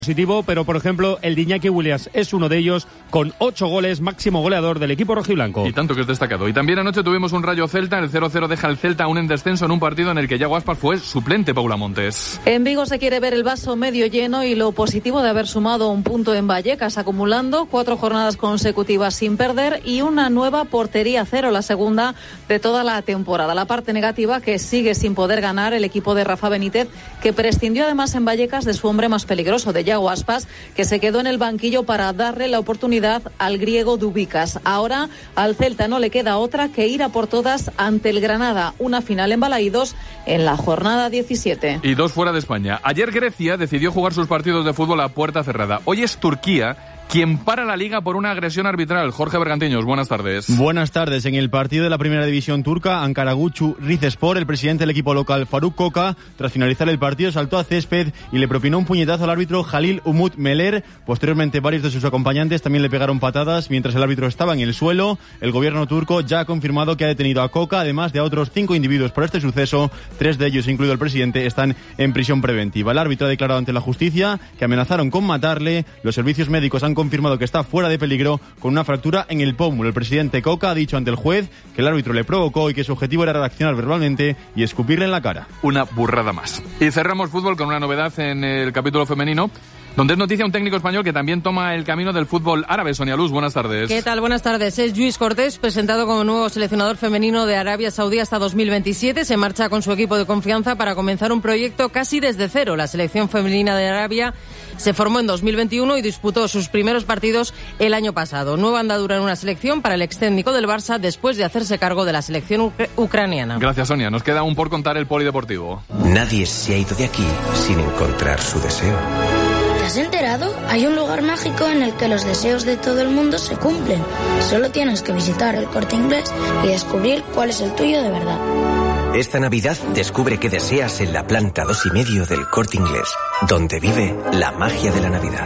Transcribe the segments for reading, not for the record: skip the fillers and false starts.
positivo, pero por ejemplo el de Iñaki Williams es uno de ellos, con 8 goles, máximo goleador del equipo rojiblanco. Y tanto que es destacado. Y también anoche tuvimos un Rayo Celta, el 0-0 deja al Celta aún en descenso en un partido en el que Yago Aspas fue suplente. Paula Montes. En Vigo se quiere ver el vaso medio lleno y lo positivo de haber sumado un punto en Vallecas, acumulando 4 jornadas consecutivas sin perder y una nueva portería cero, la segunda de toda la temporada. La parte negativa, que sigue sin poder ganar el equipo de Rafa Benítez, que prescindió además en Vallecas de su hombre más peligroso, de Yago Aspas, que se quedó en el banquillo para darle la oportunidad al griego Dubicas. Ahora al Celta no le queda otra que ir a por todas ante el Granada, una final en Balaídos en la jornada 17. Y 2 fuera de España. Ayer Grecia decidió jugar sus partidos de fútbol a puerta cerrada. Hoy es Turquía quien para la Liga por una agresión arbitral. Jorge Bergantiños, buenas tardes. Buenas tardes. En el partido de la primera división turca, Ankaragucu Rizespor, el presidente del equipo local, Faruk Koka, tras finalizar el partido saltó a césped y le propinó un puñetazo al árbitro Halil Umut Meler. Posteriormente, varios de sus acompañantes también le pegaron patadas mientras el árbitro estaba en el suelo. El gobierno turco ya ha confirmado que ha detenido a Koka, además de a otros 5 individuos por este suceso. 3 de ellos, incluido el presidente, están en prisión preventiva. El árbitro ha declarado ante la justicia que amenazaron con matarle. Los servicios médicos han confirmado que está fuera de peligro con una fractura en el pómulo. El presidente Koka ha dicho ante el juez que el árbitro le provocó y que su objetivo era reaccionar verbalmente y escupirle en la cara. Una burrada más. Y cerramos fútbol con una novedad en el capítulo femenino, donde es noticia un técnico español que también toma el camino del fútbol árabe. Sonia Luz, buenas tardes. ¿Qué tal? Buenas tardes. Es Lluís Cortés, presentado como nuevo seleccionador femenino de Arabia Saudí hasta 2027. Se marcha con su equipo de confianza para comenzar un proyecto casi desde cero. La selección femenina de Arabia se formó en 2021 y disputó sus primeros partidos el año pasado. Nueva andadura en una selección para el ex técnico del Barça después de hacerse cargo de la selección ucraniana. Gracias, Sonia. Nos queda aún por contar el polideportivo. Nadie se ha ido de aquí sin encontrar su deseo. ¿Te has enterado? Hay un lugar mágico en el que los deseos de todo el mundo se cumplen. Solo tienes que visitar el Corte Inglés y descubrir cuál es el tuyo de verdad. Esta Navidad descubre qué deseas en la planta 2,5 del Corte Inglés, donde vive la magia de la Navidad.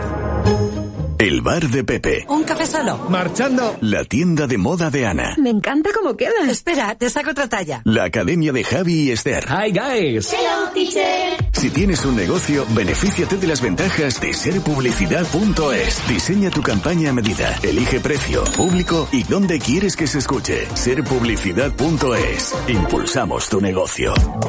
El bar de Pepe. Un café solo. Marchando. La tienda de moda de Ana. Me encanta cómo queda. Espera, te saco otra talla. La academia de Javi y Esther. Hi guys. Hello, teacher. Si tienes un negocio, benefíciate de las ventajas de serpublicidad.es. Diseña tu campaña a medida. Elige precio, público y dónde quieres que se escuche. Serpublicidad.es. Impulsamos tu negocio.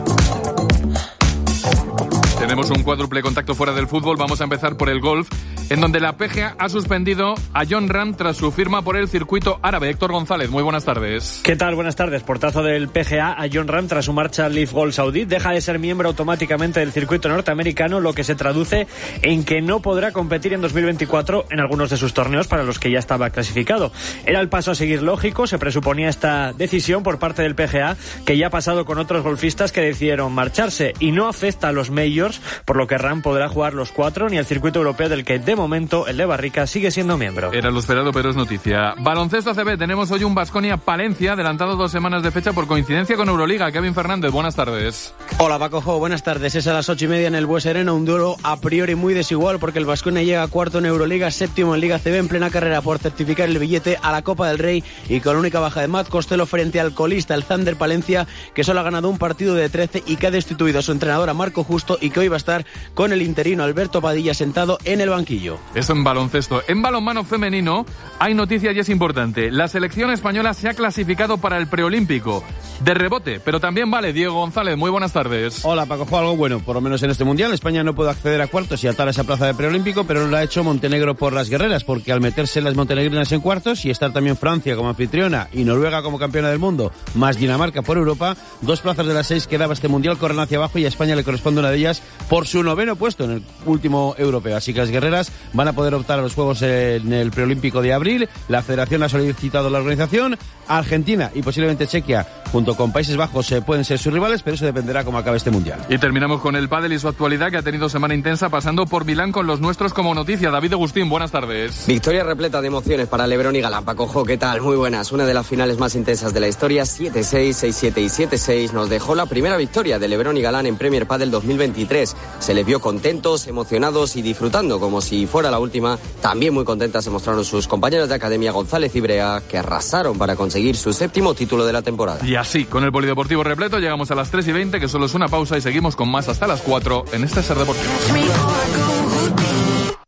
Tenemos un cuádruple contacto fuera del fútbol. Vamos a empezar por el golf, en donde la PGA ha suspendido a Jon Rahm tras su firma por el circuito árabe. Héctor González, muy buenas tardes. ¿Qué tal? Buenas tardes. Portazo del PGA a Jon Rahm tras su marcha al Leaf Golf Saudí. Deja de ser miembro automáticamente del circuito norteamericano, lo que se traduce en que no podrá competir en 2024 en algunos de sus torneos para los que ya estaba clasificado. Era el paso a seguir lógico. Se presuponía esta decisión por parte del PGA, que ya ha pasado con otros golfistas que decidieron marcharse, y no afecta a los majors, por lo que Rahm podrá jugar los 4 ni el circuito europeo, del que de momento el de Barrica sigue siendo miembro. Era lo esperado, pero es noticia. Baloncesto ACB, tenemos hoy un Baskonia-Palencia, adelantado 2 semanas de fecha por coincidencia con Euroliga. Kevin Fernández, buenas tardes. Hola Paco Jo, buenas tardes. Es a las 8:30 en el Bues Arena, un duelo a priori muy desigual porque el Baskonia llega cuarto en Euroliga, séptimo en Liga ACB, en plena carrera por certificar el billete a la Copa del Rey y con la única baja de Matt Costello frente al colista, el Thunder Palencia, que solo ha ganado un partido de 13 y que ha destituido a su entrenador, a Marco Justo, y que hoy va a estar con el interino Alberto Padilla sentado en el banquillo. Eso en baloncesto. En balonmano femenino hay noticia y es importante. La selección española se ha clasificado para el preolímpico. De rebote, pero también vale. Diego González, muy buenas tardes. Hola Paco, fue algo bueno, por lo menos en este mundial. España no puede acceder a cuartos y atar a esa plaza de preolímpico, pero no lo ha hecho Montenegro por las guerreras, porque al meterse las montenegrinas en cuartos y estar también Francia como anfitriona y Noruega como campeona del mundo, más Dinamarca por Europa, 2 plazas de las 6 que daba este mundial corren hacia abajo y a España le corresponde una de ellas por su 9º puesto en el último europeo. Así que las guerreras van a poder optar a los Juegos en el preolímpico de abril. La federación ha solicitado a la organización. Argentina y posiblemente Chequia, junto con Países Bajos, pueden ser sus rivales, pero eso dependerá cómo acabe este mundial. Y terminamos con el pádel y su actualidad, que ha tenido semana intensa, pasando por Milán con los nuestros como noticia. David Agustín, buenas tardes. Victoria repleta de emociones para Lebrón y Galán. Paco Jo, ¿qué tal? Muy buenas. Una de las finales más intensas de la historia, 7-6, 6-7 y 7-6, nos dejó la primera victoria de Lebrón y Galán en Premier Padel 2023. Se les vio contentos, emocionados y disfrutando como si fuera la última. También muy contentas se mostraron sus compañeras de academia González y Brea, que arrasaron para conseguir su 7º título de la temporada. Y así, con el polideportivo repleto, llegamos a las 3:20, que solo es una pausa, y seguimos con más hasta las 4 en este Ser Deportivo.